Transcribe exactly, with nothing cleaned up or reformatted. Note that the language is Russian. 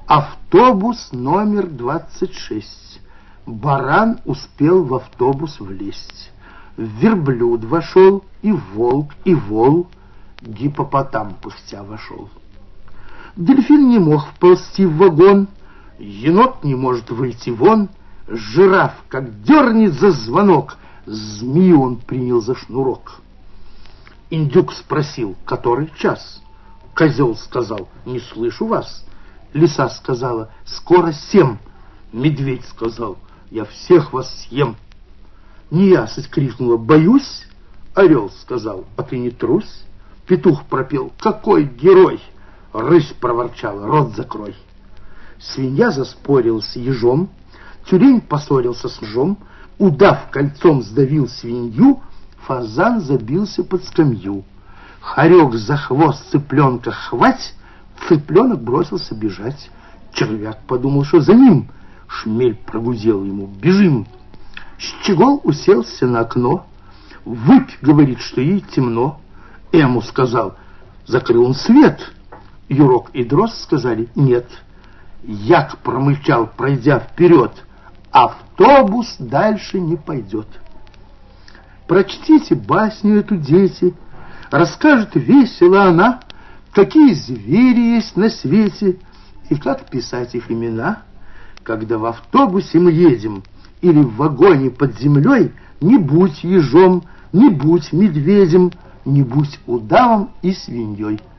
Автобус номер двадцать шесть. Баран успел в автобус влезть. Верблюд вошел, и волк, и вол. Гиппопотам пустя вошел. Дельфин не мог вползти в вагон, енот не может выйти вон, жираф, как дернет за звонок, змею он принял за шнурок. Индюк спросил, который час? Козел сказал, не слышу вас. Лиса сказала, скоро семь. Медведь сказал, я всех вас съем. Неясыть крикнула, боюсь. Орел сказал, а ты не трусь. Петух пропел, какой герой. Рысь проворчала, рот закрой. Свинья заспорила с ежом, тюлень поссорился с мжом, удав кольцом сдавил свинью, фазан забился под скамью. Хорек за хвост цыпленка хвать, цыпленок бросился бежать. Червяк подумал, что за ним. Шмель прогудел ему, бежим. Щегол уселся на окно. Выпь говорит, что ей темно. Эму сказал, закрыл он свет. Юрок и Дрозд сказали, нет. Як промычал, пройдя вперед, автобус дальше не пойдет. Прочтите басню эту, дети, расскажет весело она, какие звери есть на свете и как писать их имена. Когда в автобусе мы едем или в вагоне под землей, не будь ежом, не будь медведем, не будь удавом и свиньей.